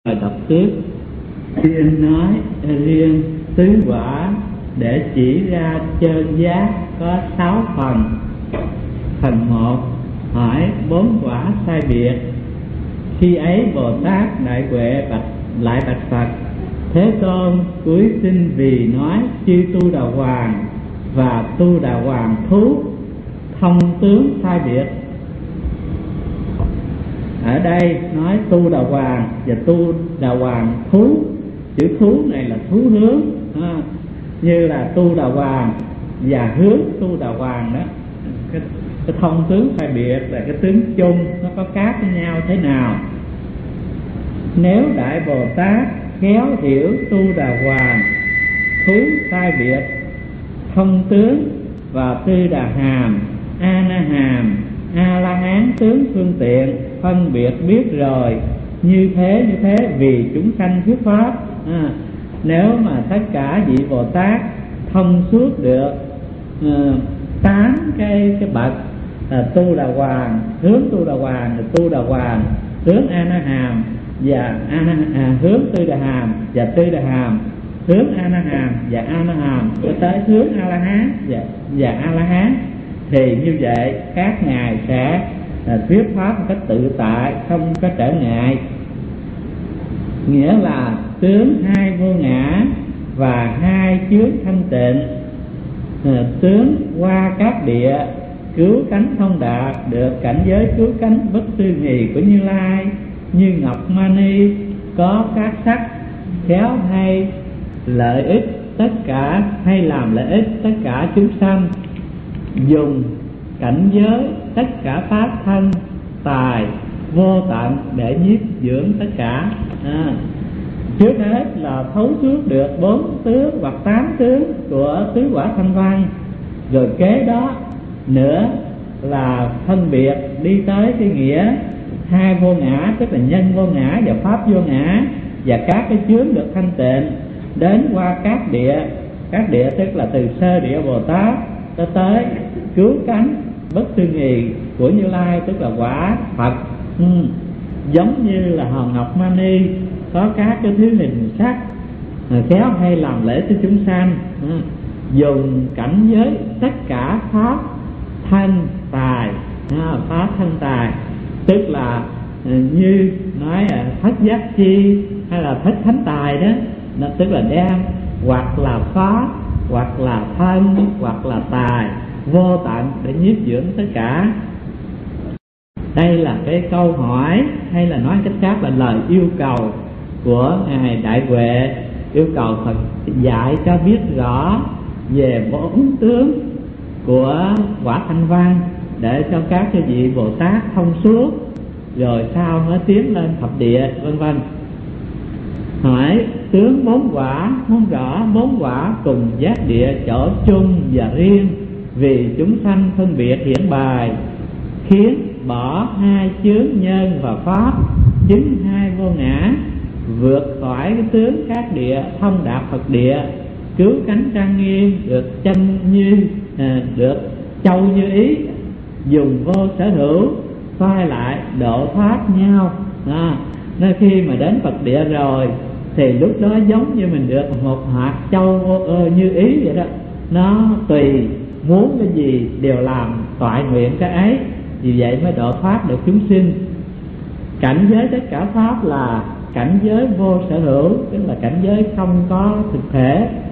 Bài đọc tiếp. Riêng nói riêng tứ quả để chỉ ra chân giác có 6 phần. Phần 1 hỏi 4 quả sai biệt. Khi ấy Bồ Tát Đại Huệ lại bạch Phật: Thế Tôn, cúi xin vì nói chư Tu Đà Hoàng và Tu Đà Hoàng thú thông tướng sai biệt. Ở đây nói Tu Đà Hoàng và Tu Đà Hoàng thú. Chữ thú này là thú hướng, như là Tu Đà Hoàng và hướng Tu Đà Hoàng đó. Cái thông tướng sai biệt là cái tướng chung, nó có khác với nhau thế nào. Nếu Đại Bồ Tát khéo hiểu Tu Đà Hoàng thú sai biệt, thông tướng và Tư Đà Hàm, A Na Hàm, A La Hán tướng phương tiện phân biệt biết rồi, như thế vì chúng sanh thuyết pháp. Nếu mà tất cả vị Bồ Tát thông suốt được 8 cái bậc Tu Đà Hoàng, hướng Tu Đà Hoàng, Tu Đà Hoàng, hướng A Na Hàm và hướng Tư Đà Hàm và Tư Đà Hàm, hướng A Na Hàm và A Na Hàm, cho tới hướng A La Hán và A La Hán, thì như vậy các ngài sẽ thuyết pháp một cách tự tại, không có trở ngại. Nghĩa là tướng hai vô ngã và hai chướng thanh tịnh, tướng qua các địa cứu cánh thông đạt, được cảnh giới cứu cánh bất tư nghì của Như Lai, như ngọc mani, có các sắc khéo hay lợi ích tất cả, hay làm lợi ích tất cả chúng sanh, dùng cảnh giới tất cả pháp thân tài vô tận để nhiếp dưỡng tất cả. Trước hết là thấu suốt được 4 tướng hoặc 8 tướng của tứ quả thanh văn, rồi kế đó nữa là phân biệt đi tới cái nghĩa hai vô ngã, tức là nhân vô ngã và pháp vô ngã, và các cái chướng được thanh tịnh, đến qua các địa tức là từ sơ địa Bồ Tát cho tới cứu cánh bất tư nghì của Như Lai, tức là quả Phật. Giống như là hòn ngọc mani, có các cái thứ hình sắc khéo hay làm lễ cho chúng sanh, dùng cảnh giới tất cả pháp thân tài, pháp thân tài tức là như nói thất giác chi hay là thất thánh tài đó, nó tức là đem hoặc là pháp hoặc là thân hoặc là tài vô tận để nhiếp dưỡng tất cả. Đây là cái câu hỏi, hay là nói cách khác là lời yêu cầu của ngài Đại Huệ, yêu cầu Phật dạy cho biết rõ về 4 tướng của quả thanh văn, để cho các cái vị Bồ Tát thông suốt, rồi sau mới tiến lên thập địa vân vân. Hỏi tướng 4 quả, muốn rõ 4 quả cùng giác địa chỗ chung và riêng, vì chúng sanh phân biệt hiển bài, khiến bỏ hai chướng nhân và pháp, chứng hai vô ngã, vượt khỏi cái tướng các địa, thông đạt Phật địa, cứu cánh trang nghiêm, được chân như được châu như ý, dùng vô sở hữu, xoay lại độ thoát nhau. Nên khi mà đến Phật địa rồi thì lúc đó giống như mình được một hạt châu như ý vậy đó, nó tùy muốn cái gì đều làm toại nguyện cái ấy, vì vậy mới độ thoát được chúng sinh. Cảnh giới tất cả pháp là cảnh giới vô sở hữu, tức là cảnh giới không có thực thể,